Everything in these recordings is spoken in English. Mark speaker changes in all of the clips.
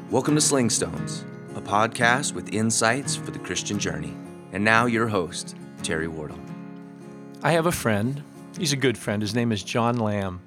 Speaker 1: Welcome to Sling Stones, a podcast with insights for the Christian journey. And now your host, Terry Wardle.
Speaker 2: I have a friend. He's a good friend. His name is John Lamb.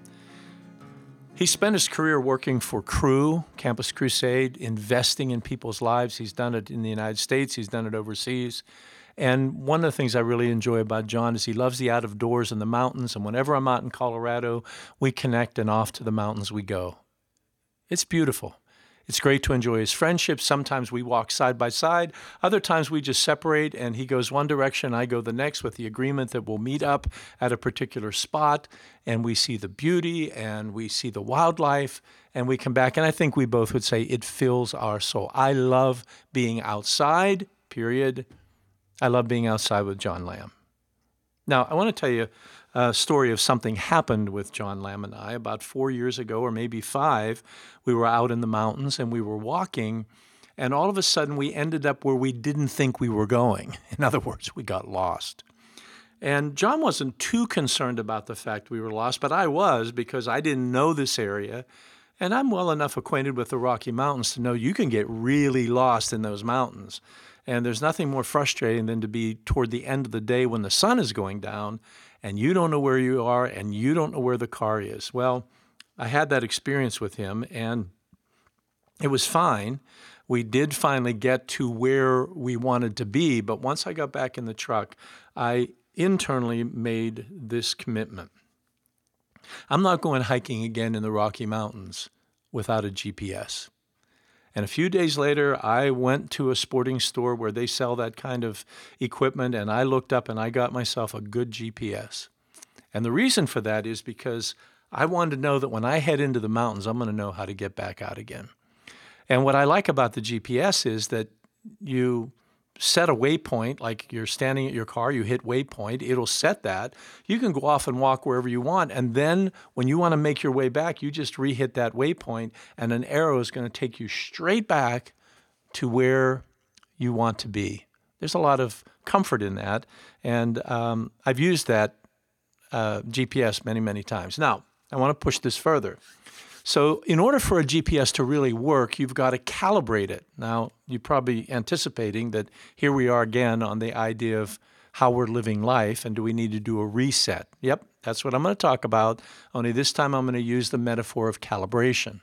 Speaker 2: He spent his career working for Cru, Campus Crusade, investing in people's lives. He's done it in the United States. He's done it overseas. And one of the things I really enjoy about John is he loves the out of doors and the mountains. And whenever I'm out in Colorado, we connect and off to the mountains we go. It's beautiful. It's great to enjoy his friendship. Sometimes we walk side by side. Other times we just separate and he goes one direction, I go the next, with the agreement that we'll meet up at a particular spot and we see the beauty and we see the wildlife and we come back. And I think we both would say it fills our soul. I love being outside, period. I love being outside with John Lamb. Now, I want to tell you a story of something happened with John Lamb and I about 4 years ago, or maybe 5. We were out in the mountains and we were walking, and all of a sudden we ended up where we didn't think we were going. In other words, we got lost. And John wasn't too concerned about the fact we were lost, but I was, because I didn't know this area. And I'm well enough acquainted with the Rocky Mountains to know you can get really lost in those mountains. And there's nothing more frustrating than to be toward the end of the day when the sun is going down and you don't know where you are and you don't know where the car is. Well, I had that experience with him and it was fine. We did finally get to where we wanted to be, but once I got back in the truck, I internally made this commitment. I'm not going hiking again in the Rocky Mountains without a GPS. And a few days later, I went to a sporting store where they sell that kind of equipment, and I looked up and I got myself a good GPS. And the reason for that is because I wanted to know that when I head into the mountains, I'm going to know how to get back out again. And what I like about the GPS is that you set a waypoint, like you're standing at your car, you hit waypoint, it'll set that. You can go off and walk wherever you want. And then when you want to make your way back, you just re-hit that waypoint and an arrow is going to take you straight back to where you want to be. There's a lot of comfort in that. And I've used that GPS many, many times. Now, I want to push this further. So in order for a GPS to really work, you've got to calibrate it. Now, you're probably anticipating that here we are again on the idea of how we're living life, and do we need to do a reset? Yep, that's what I'm going to talk about, only this time I'm going to use the metaphor of calibration.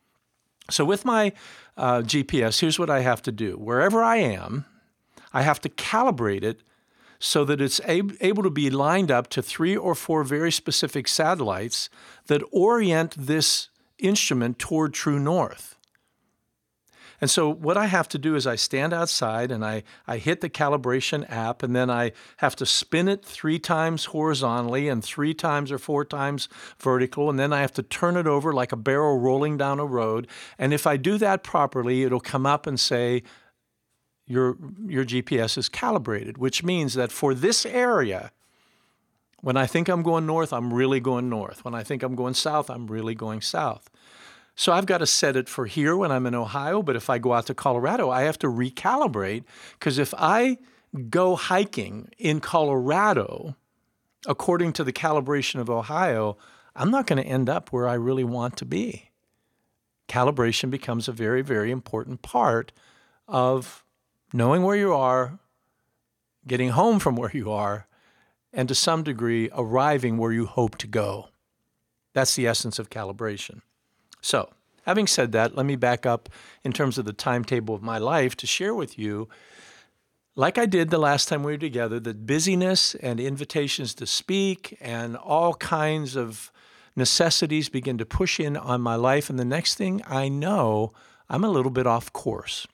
Speaker 2: So with my GPS, here's what I have to do. Wherever I am, I have to calibrate it so that it's able to be lined up to 3 or 4 very specific satellites that orient this instrument toward true north. And so what I have to do is I stand outside and I hit the calibration app, and then I have to spin it 3 times horizontally and 3 times or 4 times vertical, and then I have to turn it over like a barrel rolling down a road. And if I do that properly, it'll come up and say, your GPS is calibrated, which means that for this area, when I think I'm going north, I'm really going north. When I think I'm going south, I'm really going south. So I've got to set it for here when I'm in Ohio, but if I go out to Colorado, I have to recalibrate, because if I go hiking in Colorado, according to the calibration of Ohio, I'm not going to end up where I really want to be. Calibration becomes a very, very important part of knowing where you are, getting home from where you are, and to some degree, arriving where you hope to go. That's the essence of calibration. So, having said that, let me back up in terms of the timetable of my life to share with you, like I did the last time we were together, that busyness and invitations to speak and all kinds of necessities begin to push in on my life. And the next thing I know, I'm a little bit off course.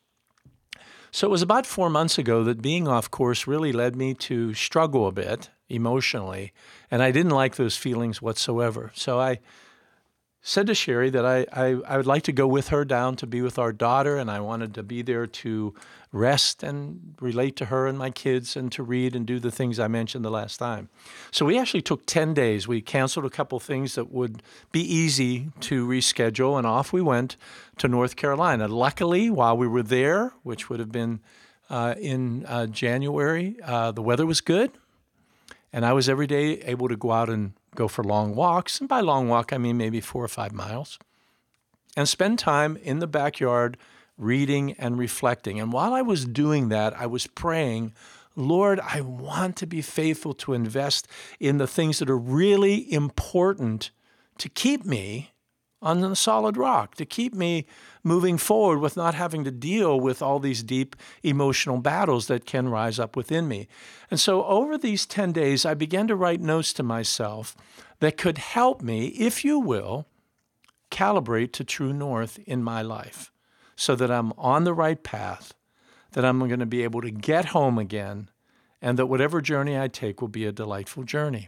Speaker 2: So it was about 4 months ago that being off course really led me to struggle a bit emotionally, and I didn't like those feelings whatsoever. So I said to Sherry that I would like to go with her down to be with our daughter, and I wanted to be there to rest and relate to her and my kids and to read and do the things I mentioned the last time. So we actually took 10 days. We canceled a couple things that would be easy to reschedule, and off we went to North Carolina. Luckily, while we were there, which would have been in January, the weather was good, and I was every day able to go out and go for long walks, and by long walk I mean maybe 4 or 5 miles, and spend time in the backyard reading and reflecting. And while I was doing that, I was praying, Lord, I want to be faithful to invest in the things that are really important to keep me on a solid rock, to keep me moving forward with not having to deal with all these deep emotional battles that can rise up within me. And so over these 10 days, I began to write notes to myself that could help me, if you will, calibrate to true north in my life so that I'm on the right path, that I'm going to be able to get home again, and that whatever journey I take will be a delightful journey.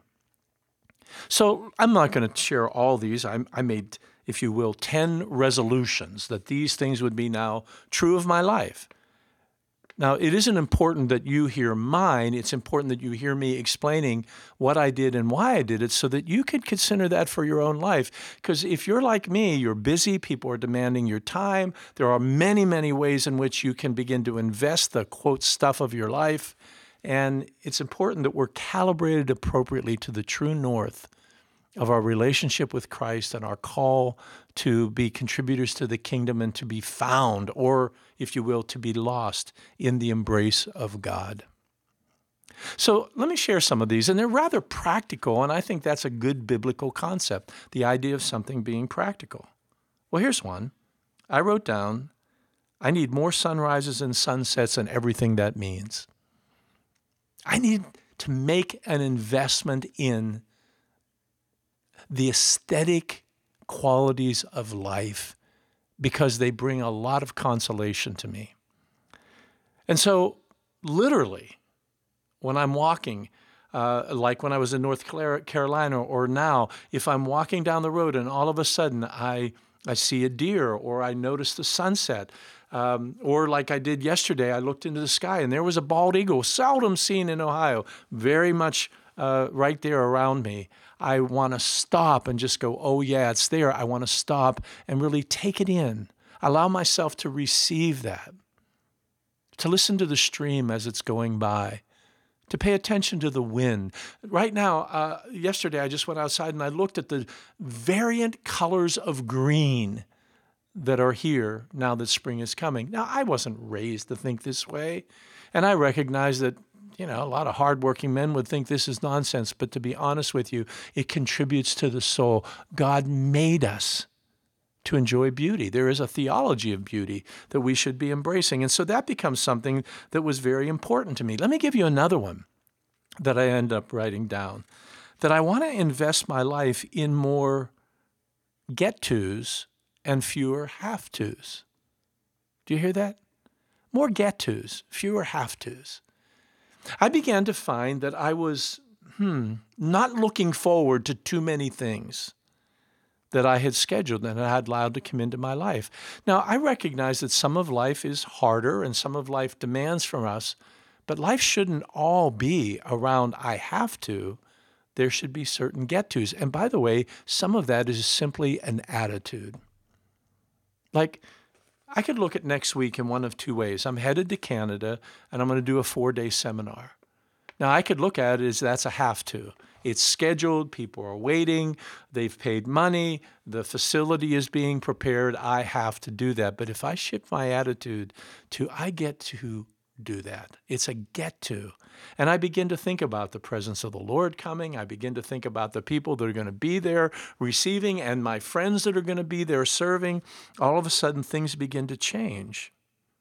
Speaker 2: So I'm not going to share all these. I made, if you will, 10 resolutions that these things would be now true of my life. Now, it isn't important that you hear mine. It's important that you hear me explaining what I did and why I did it so that you could consider that for your own life. Because if you're like me, you're busy, people are demanding your time. There are many, many ways in which you can begin to invest the, quote, stuff of your life. And it's important that we're calibrated appropriately to the true north of our relationship with Christ and our call to be contributors to the kingdom and to be found, or, if you will, to be lost in the embrace of God. So let me share some of these, and they're rather practical, and I think that's a good biblical concept, the idea of something being practical. Well, here's one. I wrote down, I need more sunrises and sunsets and everything that means. I need to make an investment in the aesthetic qualities of life because they bring a lot of consolation to me. And so literally, when I'm walking, like when I was in North Carolina or now, if I'm walking down the road and all of a sudden I see a deer or I notice the sunset, or like I did yesterday, I looked into the sky and there was a bald eagle, seldom seen in Ohio, very much right there around me. I want to stop and just go, oh yeah, it's there. I want to stop and really take it in. Allow myself to receive that, to listen to the stream as it's going by, to pay attention to the wind. Right now, yesterday I just went outside and I looked at the variant colors of green that are here now that spring is coming. Now, I wasn't raised to think this way, and I recognize that a lot of hardworking men would think this is nonsense, but to be honest with you, it contributes to the soul. God made us to enjoy beauty. There is a theology of beauty that we should be embracing, and so that becomes something that was very important to me. Let me give you another one that I end up writing down, that I want to invest my life in more get-tos and fewer have-tos. Do you hear that? More get-tos, fewer have-tos. I began to find that I was not looking forward to too many things that I had scheduled and I had allowed to come into my life. Now, I recognize that some of life is harder and some of life demands from us, but life shouldn't all be around I have to. There should be certain get-tos. And by the way, some of that is simply an attitude. Like, I could look at next week in one of two ways. I'm headed to Canada, and I'm going to do a 4-day seminar. Now, I could look at it as that's a have to. It's scheduled. People are waiting. They've paid money. The facility is being prepared. I have to do that. But if I shift my attitude to I get to do that, it's a get to. And I begin to think about the presence of the Lord coming. I begin to think about the people that are going to be there receiving and my friends that are going to be there serving. All of a sudden, things begin to change.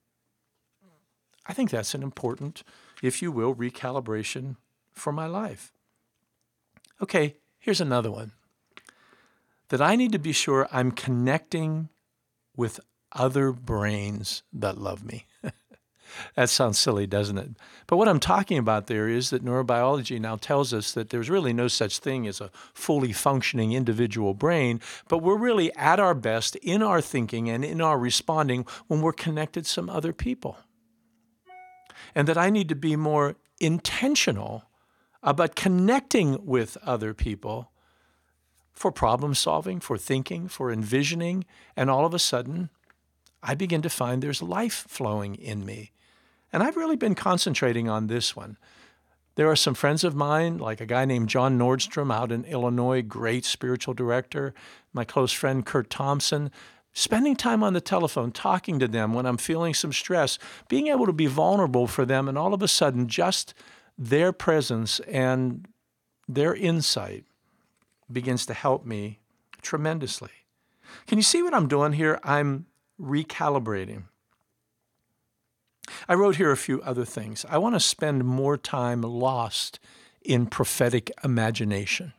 Speaker 2: I think that's an important, if you will, recalibration for my life. Okay, here's another one. That I need to be sure I'm connecting with other brains that love me. That sounds silly, doesn't it? But what I'm talking about there is that neurobiology now tells us that there's really no such thing as a fully functioning individual brain, but we're really at our best in our thinking and in our responding when we're connected to some other people. And that I need to be more intentional about connecting with other people for problem solving, for thinking, for envisioning, and all of a sudden, I begin to find there's life flowing in me. And I've really been concentrating on this one. There are some friends of mine, like a guy named John Nordstrom out in Illinois, great spiritual director, my close friend Kurt Thompson. Spending time on the telephone, talking to them when I'm feeling some stress, being able to be vulnerable for them, and all of a sudden just their presence and their insight begins to help me tremendously. Can you see what I'm doing here? I'm recalibrating. I wrote here a few other things. I want to spend more time lost in prophetic imagination.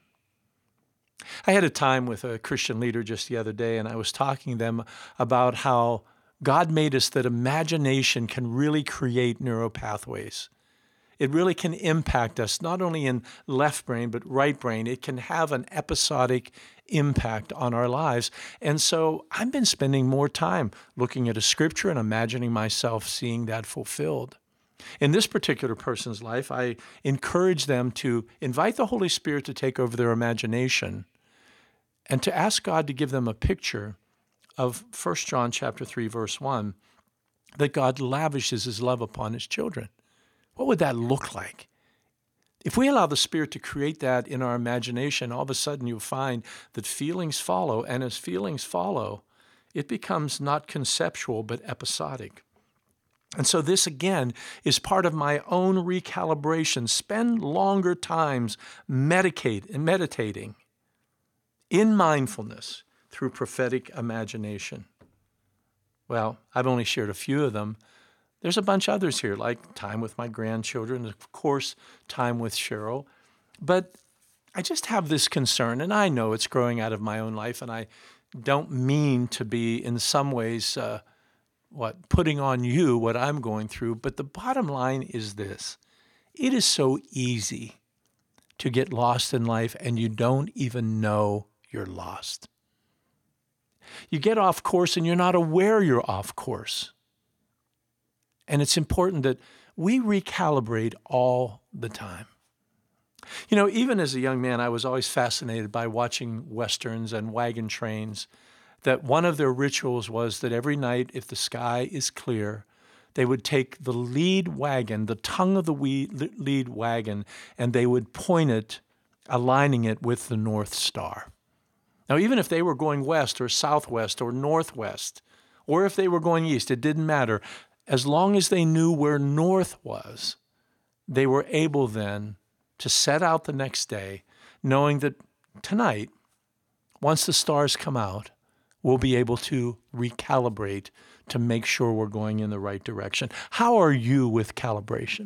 Speaker 2: I had a time with a Christian leader just the other day, and I was talking to them about how God made us that imagination can really create neural pathways. It really can impact us, not only in left brain, but right brain. It can have an episodic impact on our lives. And so I've been spending more time looking at a scripture and imagining myself seeing that fulfilled. In this particular person's life, I encourage them to invite the Holy Spirit to take over their imagination and to ask God to give them a picture of 1 John chapter 3, verse 1, that God lavishes his love upon his children. What would that look like? If we allow the Spirit to create that in our imagination, all of a sudden you'll find that feelings follow, and as feelings follow, it becomes not conceptual but episodic. And so this, again, is part of my own recalibration. Spend longer times meditating in mindfulness through prophetic imagination. Well, I've only shared a few of them. There's a bunch of others here, like time with my grandchildren, of course, time with Cheryl. But I just have this concern, and I know it's growing out of my own life, and I don't mean to be in some ways putting on you what I'm going through, but the bottom line is this. It is so easy to get lost in life, and you don't even know you're lost. You get off course, and you're not aware you're off course. And it's important that we recalibrate all the time. You know, even as a young man, I was always fascinated by watching Westerns and wagon trains, that one of their rituals was that every night, if the sky is clear, they would take the lead wagon, the tongue of the lead wagon, and they would point it, aligning it with the North Star. Now, even if they were going west or southwest or northwest, or if they were going east, it didn't matter. As long as they knew where north was, they were able then to set out the next day, knowing that tonight, once the stars come out, we'll be able to recalibrate to make sure we're going in the right direction. How are you with calibration?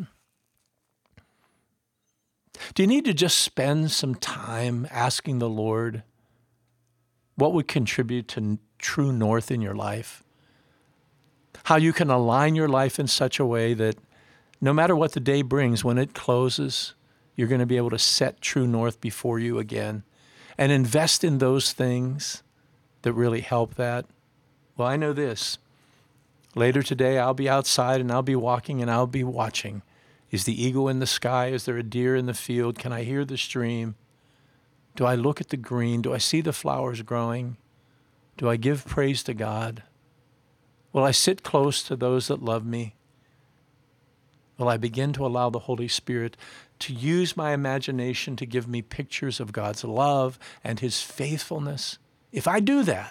Speaker 2: Do you need to just spend some time asking the Lord what would contribute to true north in your life? How you can align your life in such a way that no matter what the day brings, when it closes, you're going to be able to set true north before you again and invest in those things that really help that. Well, I know this. Later today, I'll be outside and I'll be walking and I'll be watching. Is the eagle in the sky? Is there a deer in the field? Can I hear the stream? Do I look at the green? Do I see the flowers growing? Do I give praise to God? Will I sit close to those that love me? Will I begin to allow the Holy Spirit to use my imagination to give me pictures of God's love and his faithfulness? If I do that,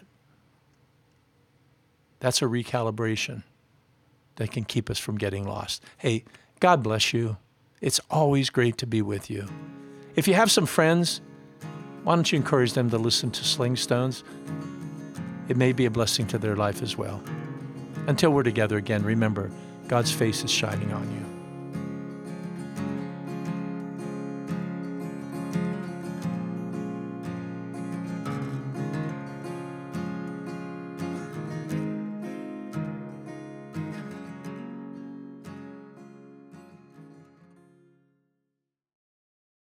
Speaker 2: that's a recalibration that can keep us from getting lost. Hey, God bless you. It's always great to be with you. If you have some friends, why don't you encourage them to listen to Sling Stones? It may be a blessing to their life as well. Until we're together again, remember, God's face is shining on you.